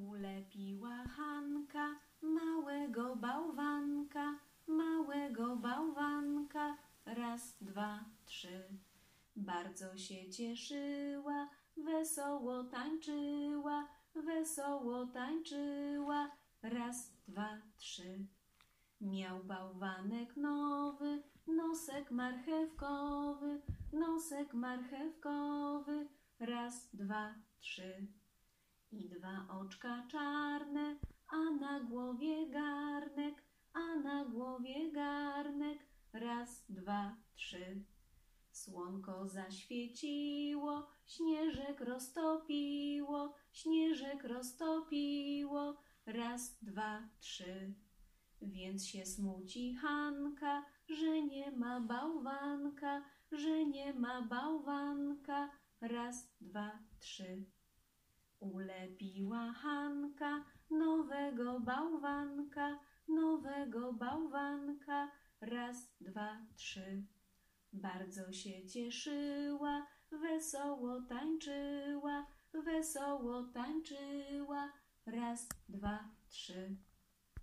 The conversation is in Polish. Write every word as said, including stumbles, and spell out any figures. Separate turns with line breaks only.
Ulepiła Hanka małego bałwanka, małego bałwanka, raz, dwa, trzy. Bardzo się cieszyła, wesoło tańczyła, wesoło tańczyła, raz, dwa, trzy. Miał bałwanek nowy, nosek marchewkowy, nosek marchewkowy, raz, dwa, trzy. I dwa oczka czarne, a na głowie garnek, a na głowie garnek, raz, dwa, trzy. Słonko zaświeciło, śnieżek roztopiło, śnieżek roztopiło, raz, dwa, trzy. Więc się smuci Hanka, że nie ma bałwanka, że nie ma bałwanka, raz, dwa, trzy. Ulepiła Hanka nowego bałwanka, nowego bałwanka, raz, dwa, trzy. Bardzo się cieszyła, wesoło tańczyła, wesoło tańczyła, raz, dwa, trzy.